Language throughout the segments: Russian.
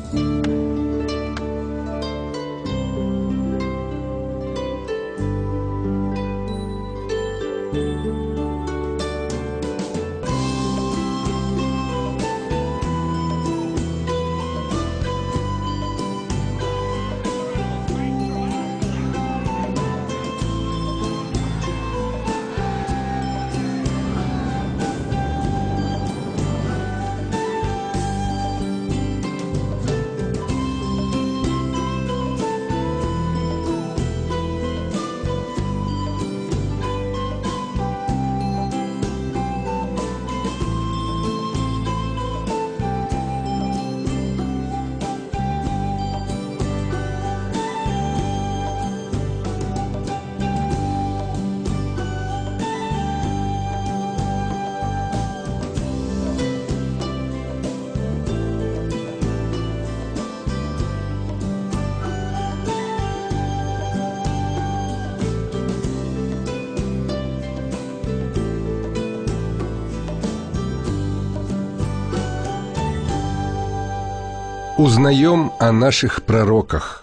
Узнаем о наших пророках.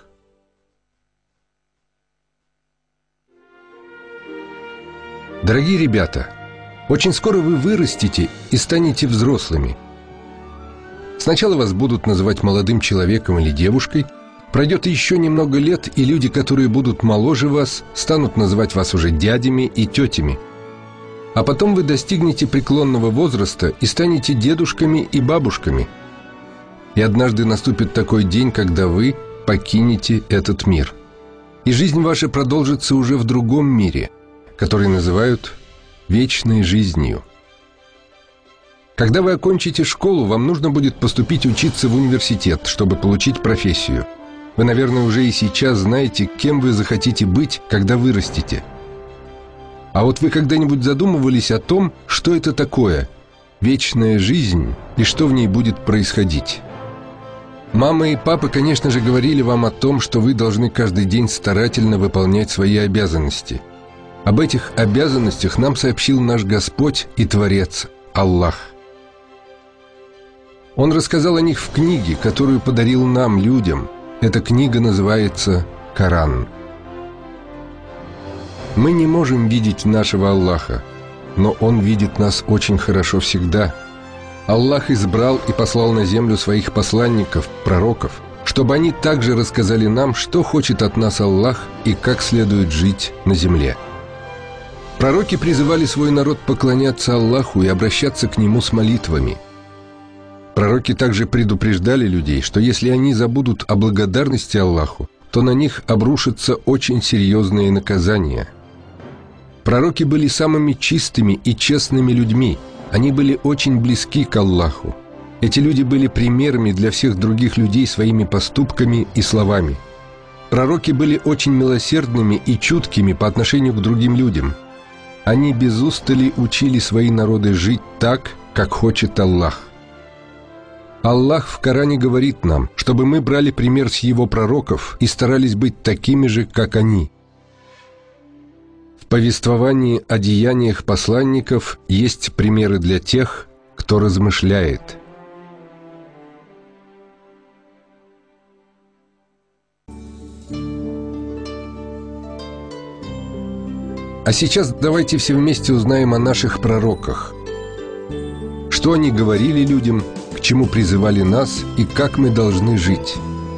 Дорогие ребята, очень скоро вы вырастете и станете взрослыми. Сначала вас будут называть молодым человеком или девушкой. Пройдет еще немного лет, и люди, которые будут моложе вас, станут называть вас уже дядями и тетями. А потом вы достигнете преклонного возраста и станете дедушками и бабушками. И однажды наступит такой день, когда вы покинете этот мир. И жизнь ваша продолжится уже в другом мире, который называют вечной жизнью. Когда вы окончите школу, вам нужно будет поступить учиться в университет, чтобы получить профессию. Вы, наверное, уже и сейчас знаете, кем вы захотите быть, когда вырастете. А вот вы когда-нибудь задумывались о том, что это такое вечная жизнь и что в ней будет происходить? Мама и папа, конечно же, говорили вам о том, что вы должны каждый день старательно выполнять свои обязанности. Об этих обязанностях нам сообщил наш Господь и Творец, Аллах. Он рассказал о них в книге, которую подарил нам, людям. Эта книга называется Коран. Мы не можем видеть нашего Аллаха, но Он видит нас очень хорошо всегда. Аллах избрал и послал на землю своих посланников, пророков, чтобы они также рассказали нам, что хочет от нас Аллах и как следует жить на земле. Пророки призывали свой народ поклоняться Аллаху и обращаться к Нему с молитвами. Пророки также предупреждали людей, что если они забудут о благодарности Аллаху, то на них обрушатся очень серьезные наказания. Пророки были самыми чистыми и честными людьми. Они были очень близки к Аллаху. Эти люди были примерами для всех других людей своими поступками и словами. Пророки были очень милосердными и чуткими по отношению к другим людям. Они без устали учили свои народы жить так, как хочет Аллах. Аллах в Коране говорит нам, чтобы мы брали пример с Его пророков и старались быть такими же, как они. В повествовании о деяниях посланников есть примеры для тех, кто размышляет. А сейчас давайте все вместе узнаем о наших пророках. Что они говорили людям, к чему призывали нас и как мы должны жить.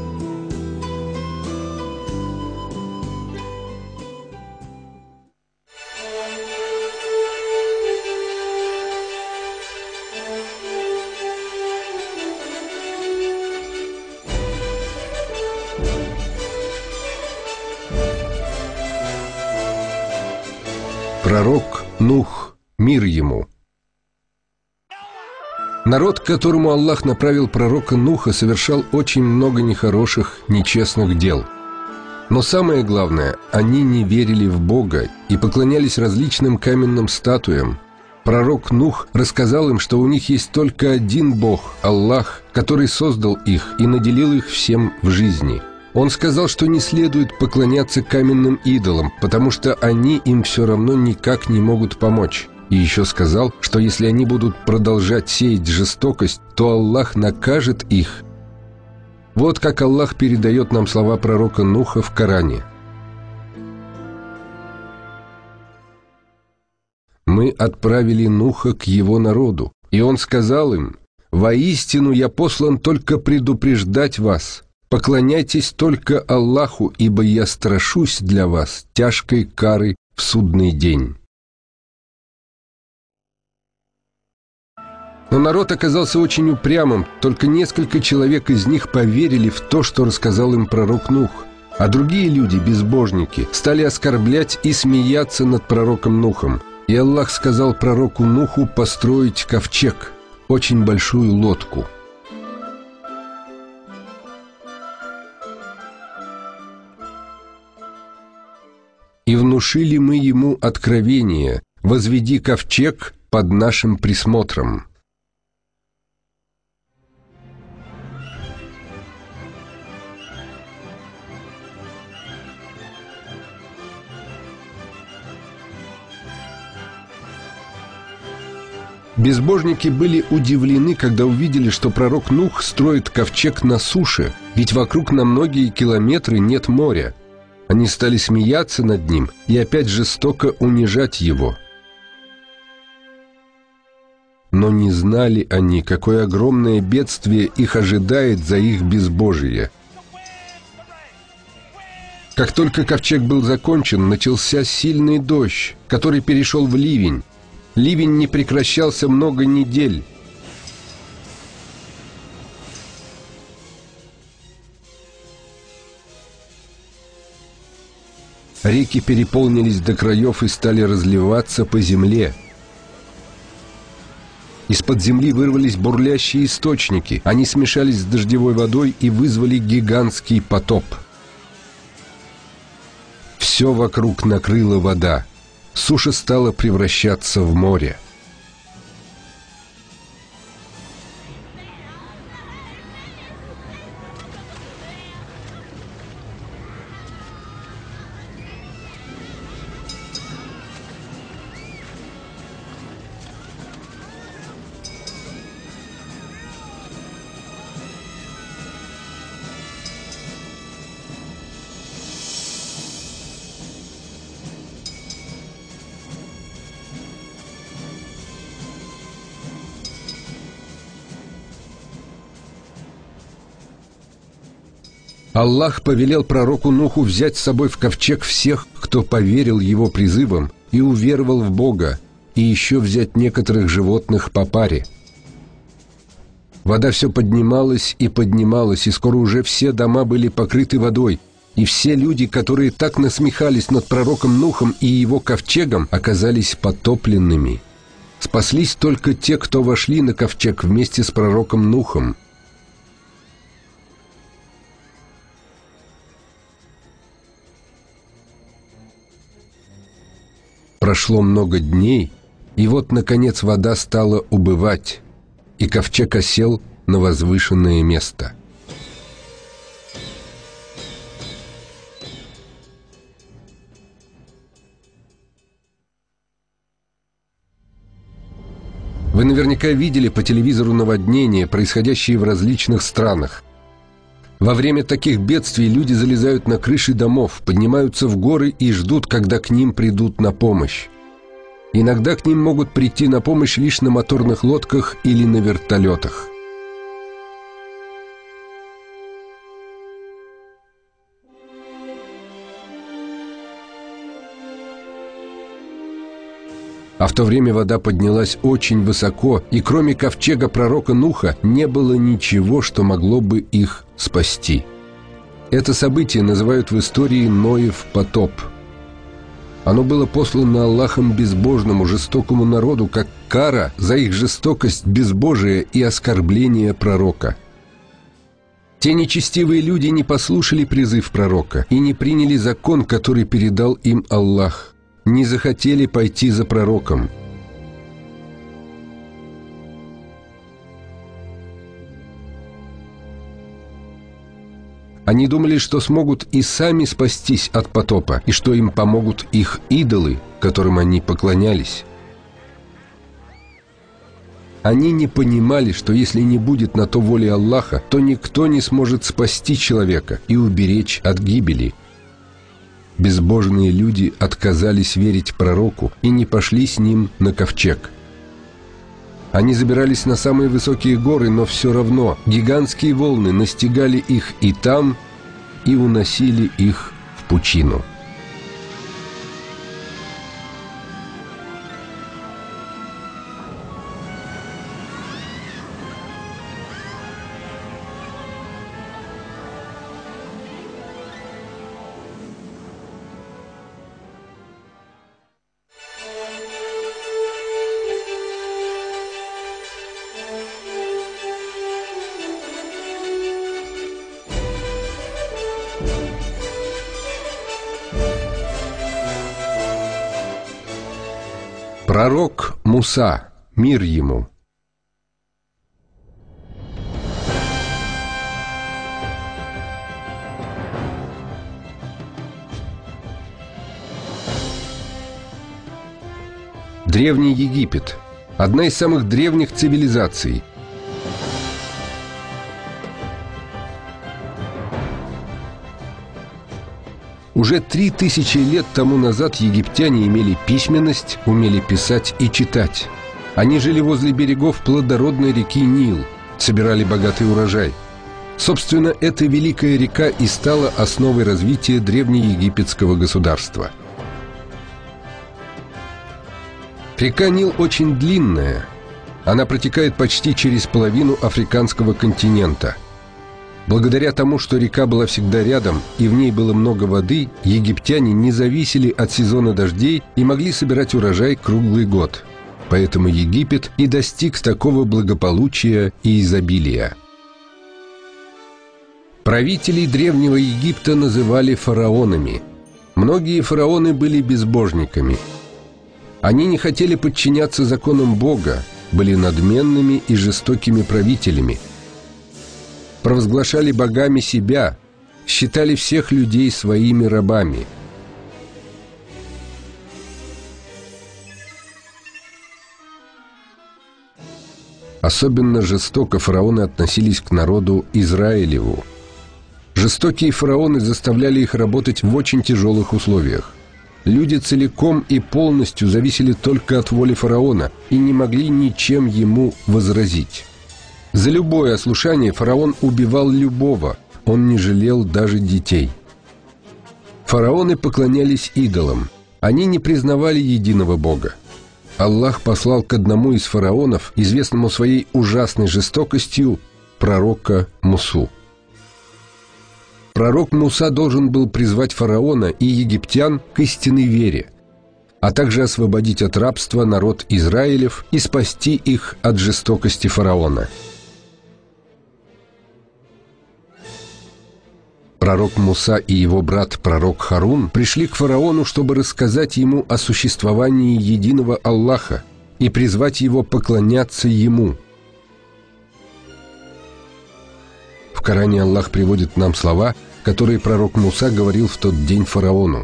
Пророк Нух, мир ему. Народ, к которому Аллах направил пророка Нуха, совершал очень много нехороших, нечестных дел. Но самое главное, они не верили в Бога и поклонялись различным каменным статуям. Пророк Нух рассказал им, что у них есть только один Бог, Аллах, который создал их и наделил их всем в жизни. Он сказал, что не следует поклоняться каменным идолам, потому что они им все равно никак не могут помочь. И еще сказал, что если они будут продолжать сеять жестокость, то Аллах накажет их. Вот как Аллах передает нам слова пророка Нуха в Коране. «Мы отправили Нуха к его народу, и он сказал им: воистину я послан только предупреждать вас. Поклоняйтесь только Аллаху, ибо я страшусь для вас тяжкой кары в судный день». Но народ оказался очень упрямым, только несколько человек из них поверили в то, что рассказал им пророк Нух, а другие люди, безбожники, стали оскорблять и смеяться над пророком Нухом. И Аллах сказал пророку Нуху построить ковчег, очень большую лодку. И внушили мы ему откровение: возведи ковчег под нашим присмотром. Безбожники были удивлены, когда увидели, что пророк Нух строит ковчег на суше, ведь вокруг на многие километры нет моря. Они стали смеяться над ним и опять жестоко унижать его. Но не знали они, какое огромное бедствие их ожидает за их безбожие. Как только ковчег был закончен, начался сильный дождь, который перешел в ливень. Ливень не прекращался много недель. Реки переполнились до краев и стали разливаться по земле. Из-под земли вырвались бурлящие источники. Они смешались с дождевой водой и вызвали гигантский потоп. Все вокруг накрыла вода. Суша стала превращаться в море. Аллах повелел пророку Нуху взять с собой в ковчег всех, кто поверил его призывам и уверовал в Бога, и еще взять некоторых животных по паре. Вода все поднималась и поднималась, и скоро уже все дома были покрыты водой, и все люди, которые так насмехались над пророком Нухом и его ковчегом, оказались потопленными. Спаслись только те, кто вошли на ковчег вместе с пророком Нухом. Прошло много дней, и вот, наконец, вода стала убывать, и ковчег осел на возвышенное место. Вы наверняка видели по телевизору наводнения, происходящие в различных странах. Во время таких бедствий люди залезают на крыши домов, поднимаются в горы и ждут, когда к ним придут на помощь. Иногда к ним могут прийти на помощь лишь на моторных лодках или на вертолетах. А в то время вода поднялась очень высоко, и кроме ковчега пророка Нуха не было ничего, что могло бы их спасти. Это событие называют в истории Ноев потоп. Оно было послано Аллахом безбожному, жестокому народу, как кара за их жестокость, безбожие и оскорбление пророка. Те нечестивые люди не послушали призыв пророка и не приняли закон, который передал им Аллах, не захотели пойти за пророком. Они думали, что смогут и сами спастись от потопа, и что им помогут их идолы, которым они поклонялись. Они не понимали, что если не будет на то воли Аллаха, то никто не сможет спасти человека и уберечь от гибели. Безбожные люди отказались верить пророку и не пошли с ним на ковчег. Они забирались на самые высокие горы, но все равно гигантские волны настигали их и там, и уносили их в пучину. Пророк Муса, мир ему. Древний Египет – одна из самых древних цивилизаций. Уже 3000 лет тому назад египтяне имели письменность, умели писать и читать. Они жили возле берегов плодородной реки Нил, собирали богатый урожай. Собственно, эта великая река и стала основой развития древнеегипетского государства. Река Нил очень длинная. Она протекает почти через половину африканского континента. Благодаря тому, что река была всегда рядом и в ней было много воды, египтяне не зависели от сезона дождей и могли собирать урожай круглый год. Поэтому Египет и достиг такого благополучия и изобилия. Правителей древнего Египта называли фараонами. Многие фараоны были безбожниками. Они не хотели подчиняться законам Бога, были надменными и жестокими правителями. Провозглашали богами себя, считали всех людей своими рабами. Особенно жестоко фараоны относились к народу Израилеву. Жестокие фараоны заставляли их работать в очень тяжелых условиях. Люди целиком и полностью зависели только от воли фараона и не могли ничем ему возразить. За любое ослушание фараон убивал любого, он не жалел даже детей. Фараоны поклонялись идолам, они не признавали единого Бога. Аллах послал к одному из фараонов, известному своей ужасной жестокостью, пророка Мусу. Пророк Муса должен был призвать фараона и египтян к истинной вере, а также освободить от рабства народ Израилев и спасти их от жестокости фараона. Пророк Муса и его брат пророк Харун пришли к фараону, чтобы рассказать ему о существовании единого Аллаха и призвать его поклоняться ему. В Коране Аллах приводит нам слова, которые пророк Муса говорил в тот день фараону.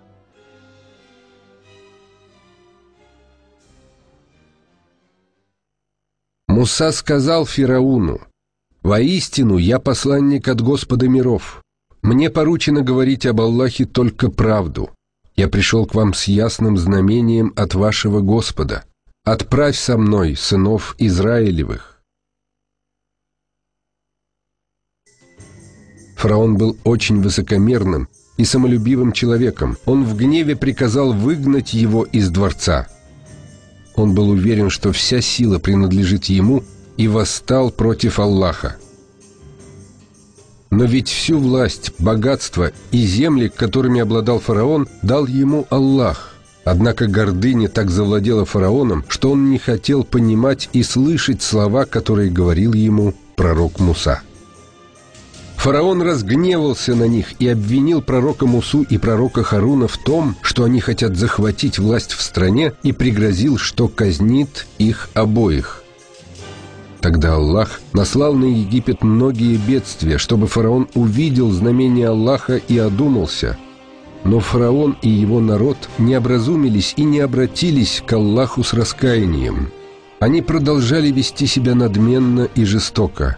Муса сказал фараону: «Воистину, я посланник от Господа миров. Мне поручено говорить об Аллахе только правду. Я пришел к вам с ясным знамением от вашего Господа. Отправь со мной сынов Израилевых». Фараон был очень высокомерным и самолюбивым человеком. Он в гневе приказал выгнать его из дворца. Он был уверен, что вся сила принадлежит ему, и восстал против Аллаха. Но ведь всю власть, богатство и земли, которыми обладал фараон, дал ему Аллах. Однако гордыня так завладела фараоном, что он не хотел понимать и слышать слова, которые говорил ему пророк Муса. Фараон разгневался на них и обвинил пророка Мусу и пророка Харуна в том, что они хотят захватить власть в стране, и пригрозил, что казнит их обоих. Тогда Аллах наслал на Египет многие бедствия, чтобы фараон увидел знамение Аллаха и одумался. Но фараон и его народ не образумились и не обратились к Аллаху с раскаянием. Они продолжали вести себя надменно и жестоко.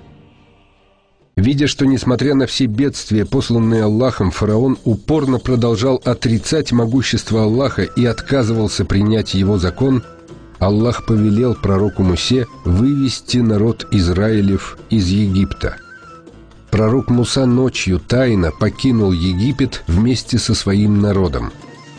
Видя, что, несмотря на все бедствия, посланные Аллахом, фараон упорно продолжал отрицать могущество Аллаха и отказывался принять его закон, Аллах повелел пророку Мусе вывести народ Израилев из Египта. Пророк Муса ночью тайно покинул Египет вместе со своим народом.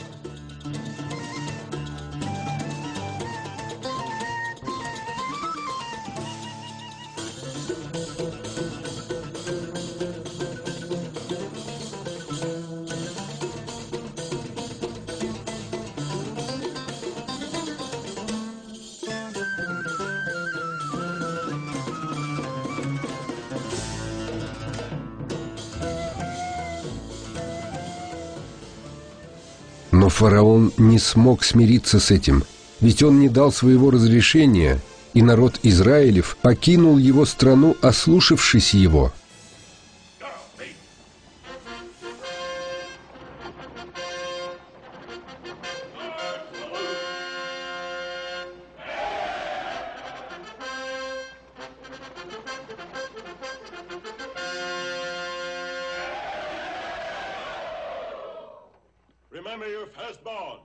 Но фараон не смог смириться с этим, ведь он не дал своего разрешения, и народ Израилев покинул его страну, ослушавшись его. Remember your firstborn.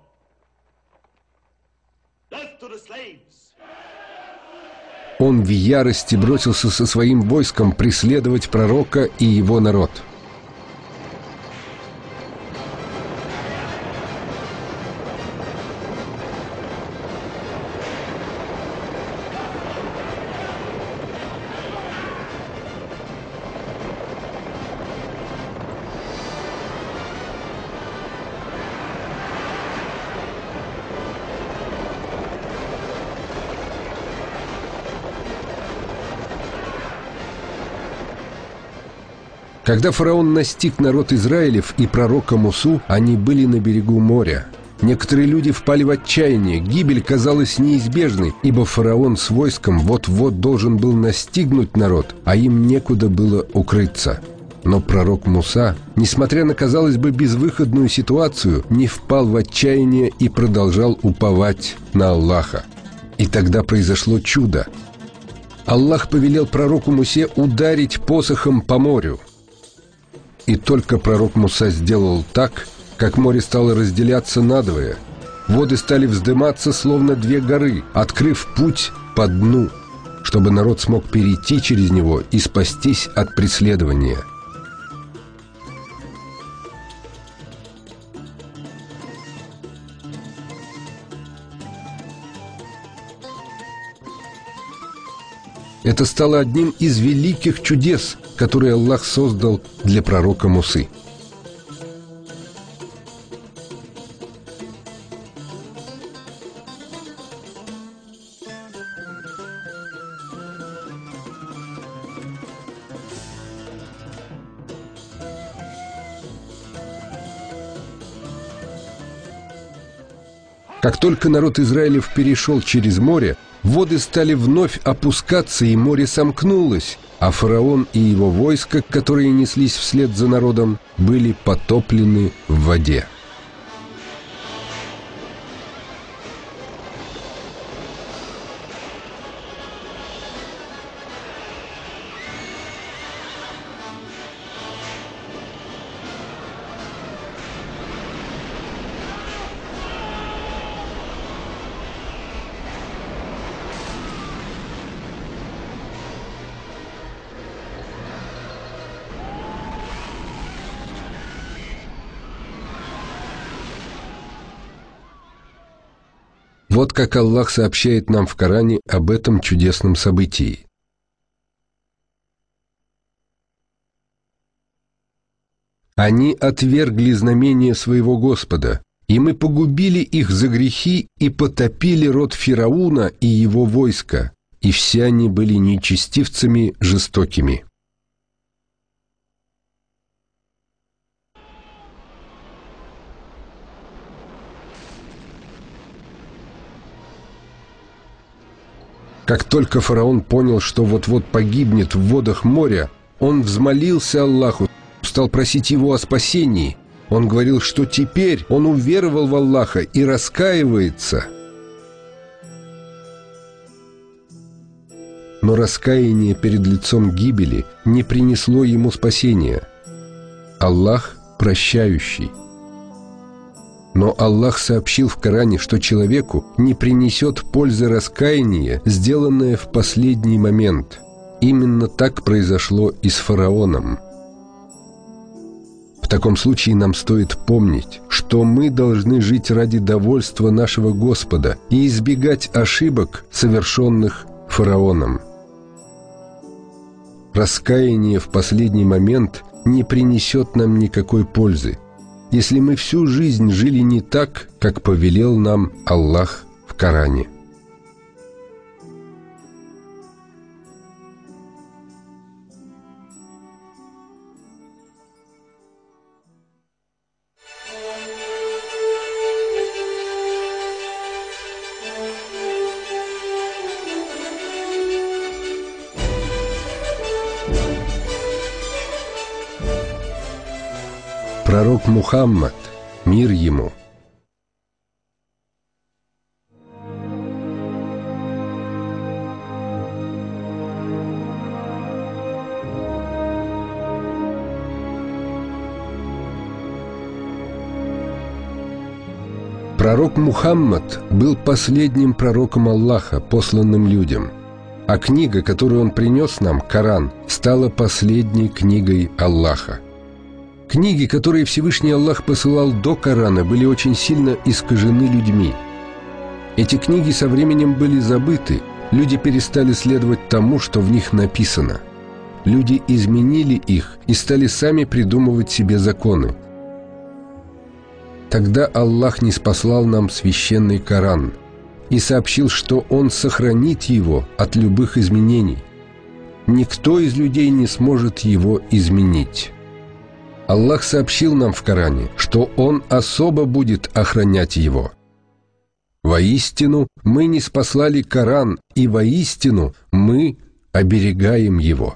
Death to the slaves. Он в ярости бросился со своим войском преследовать пророка и его народ. Когда фараон настиг народ Израилев и пророка Мусу, они были на берегу моря. Некоторые люди впали в отчаяние, гибель казалась неизбежной, ибо фараон с войском вот-вот должен был настигнуть народ, а им некуда было укрыться. Но пророк Муса, несмотря на, казалось бы, безвыходную ситуацию, не впал в отчаяние и продолжал уповать на Аллаха. И тогда произошло чудо. Аллах повелел пророку Мусе ударить посохом по морю. И только пророк Муса сделал так, как море стало разделяться надвое. Воды стали вздыматься, словно две горы, открыв путь по дну, чтобы народ смог перейти через него и спастись от преследования. Это стало одним из великих чудес, которые Аллах создал для пророка Мусы. Как только народ Израилев перешел через море, воды стали вновь опускаться, и море сомкнулось, а фараон и его войско, которые неслись вслед за народом, были потоплены в воде. Вот как Аллах сообщает нам в Коране об этом чудесном событии. Они отвергли знамения своего Господа, и мы погубили их за грехи и потопили род Фирауна и его войска, и все они были нечестивцами жестокими. Как только фараон понял, что вот-вот погибнет в водах моря, он взмолился Аллаху, стал просить его о спасении. Он говорил, что теперь он уверовал в Аллаха и раскаивается. но раскаяние перед лицом гибели не принесло ему спасения. Аллах прощающий. Но Аллах сообщил в Коране, что человеку не принесет пользы раскаяние, сделанное в последний момент. Именно так произошло и с фараоном. В таком случае нам стоит помнить, что мы должны жить ради довольства нашего Господа и избегать ошибок, совершенных фараоном. Раскаяние в последний момент не принесет нам никакой пользы, если мы всю жизнь жили не так, как повелел нам Аллах в Коране. Пророк Мухаммад, мир ему. Пророк Мухаммад был последним пророком Аллаха, посланным людям, а книга, которую он принес нам, Коран, стала последней книгой Аллаха. Книги, которые Всевышний Аллах посылал до Корана, были очень сильно искажены людьми. Эти книги со временем были забыты, люди перестали следовать тому, что в них написано. Люди изменили их и стали сами придумывать себе законы. Тогда Аллах ниспослал нам священный Коран и сообщил, что Он сохранит его от любых изменений. Никто из людей не сможет его изменить. Аллах сообщил нам в Коране, что Он особо будет охранять его. Воистину, мы ниспослали Коран, и воистину мы оберегаем его.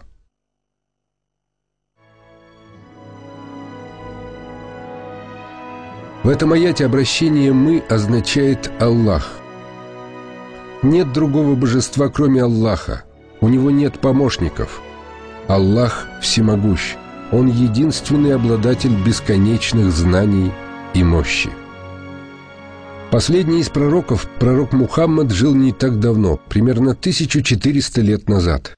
В этом аяте обращение «мы» означает Аллах. Нет другого божества, кроме Аллаха. У него нет помощников. Аллах всемогущ. Он единственный обладатель бесконечных знаний и мощи. Последний из пророков, пророк Мухаммад, жил не так давно, примерно 1400 лет назад.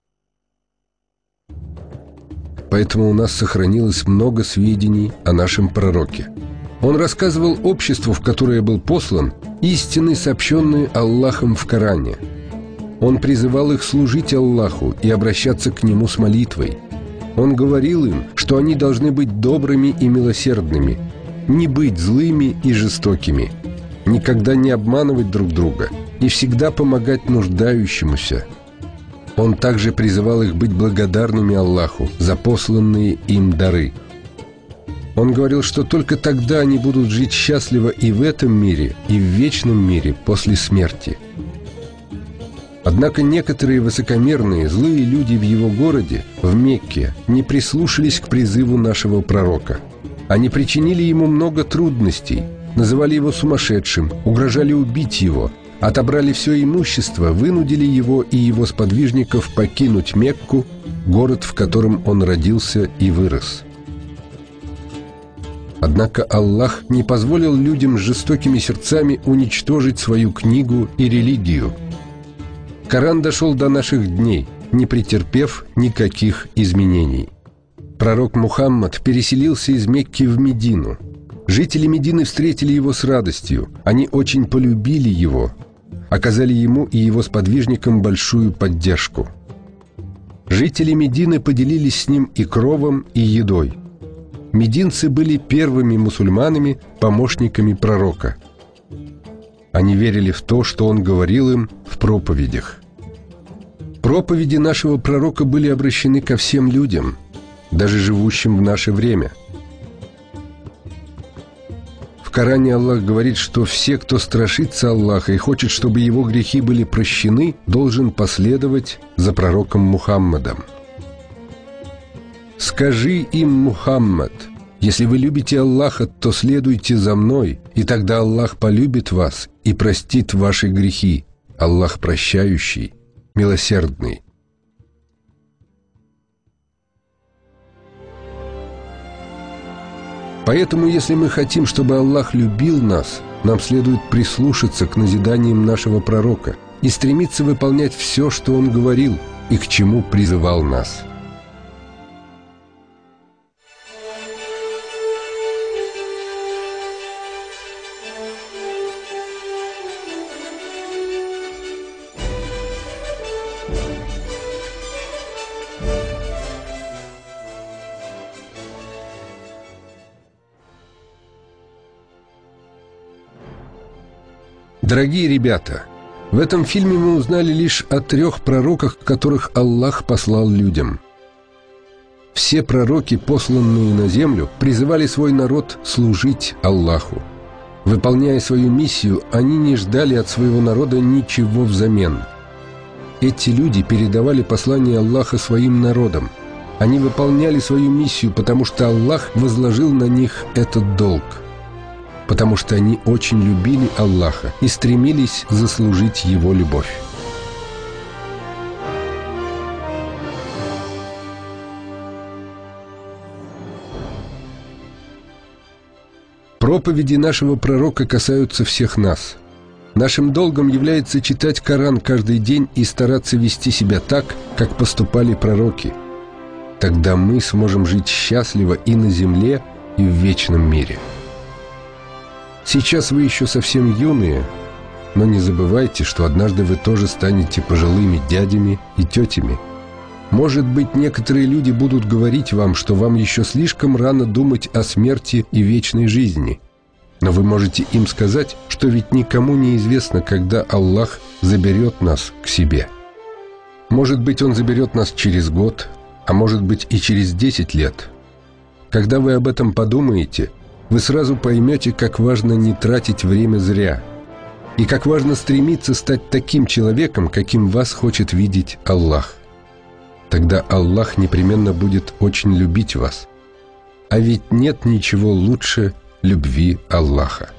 Поэтому у нас сохранилось много сведений о нашем пророке. Он рассказывал обществу, в которое был послан, истины, сообщенные Аллахом в Коране. Он призывал их служить Аллаху и обращаться к Нему с молитвой. Он говорил им, что они должны быть добрыми и милосердными, не быть злыми и жестокими, никогда не обманывать друг друга и всегда помогать нуждающемуся. Он также призывал их быть благодарными Аллаху за посланные им дары. Он говорил, что только тогда они будут жить счастливо и в этом мире, и в вечном мире после смерти. Однако некоторые высокомерные, злые люди в его городе, в Мекке, не прислушались к призыву нашего пророка. Они причинили ему много трудностей, называли его сумасшедшим, угрожали убить его, отобрали все имущество, вынудили его и его сподвижников покинуть Мекку, город, в котором он родился и вырос. Однако Аллах не позволил людям с жестокими сердцами уничтожить свою книгу и религию. Коран дошел до наших дней, не претерпев никаких изменений. Пророк Мухаммад переселился из Мекки в Медину. Жители Медины встретили его с радостью. Они очень полюбили его, оказали ему и его сподвижникам большую поддержку. Жители Медины поделились с ним и кровом, и едой. Мединцы были первыми мусульманами, помощниками пророка. Они верили в то, что он говорил им в проповедях. Проповеди нашего пророка были обращены ко всем людям, даже живущим в наше время. В Коране Аллах говорит, что все, кто страшится Аллаха и хочет, чтобы его грехи были прощены, должен последовать за пророком Мухаммадом. Скажи им, Мухаммад: если вы любите Аллаха, то следуйте за мной, и тогда Аллах полюбит вас и простит ваши грехи. Аллах прощающий, милосердный. Поэтому, если мы хотим, чтобы Аллах любил нас, нам следует прислушаться к назиданиям нашего пророка и стремиться выполнять все, что он говорил и к чему призывал нас. Дорогие ребята, в этом фильме мы узнали лишь о 3 пророках, которых Аллах послал людям. Все пророки, посланные на землю, призывали свой народ служить Аллаху. Выполняя свою миссию, они не ждали от своего народа ничего взамен. Эти люди передавали послание Аллаха своим народам. Они выполняли свою миссию, потому что Аллах возложил на них этот долг. Потому что они очень любили Аллаха и стремились заслужить Его любовь. Проповеди нашего пророка касаются всех нас. Нашим долгом является читать Коран каждый день и стараться вести себя так, как поступали пророки. Тогда мы сможем жить счастливо и на земле, и в вечном мире. Сейчас вы еще совсем юные, но не забывайте, что однажды вы тоже станете пожилыми дядями и тетями. Может быть, некоторые люди будут говорить вам, что вам еще слишком рано думать о смерти и вечной жизни. Но вы можете им сказать, что ведь никому не известно, когда Аллах заберет нас к себе. Может быть, Он заберет нас через год, а может быть и через 10 лет. Когда вы об этом подумаете, вы сразу поймете, как важно не тратить время зря, и как важно стремиться стать таким человеком, каким вас хочет видеть Аллах. Тогда Аллах непременно будет очень любить вас. А ведь нет ничего лучше любви Аллаха.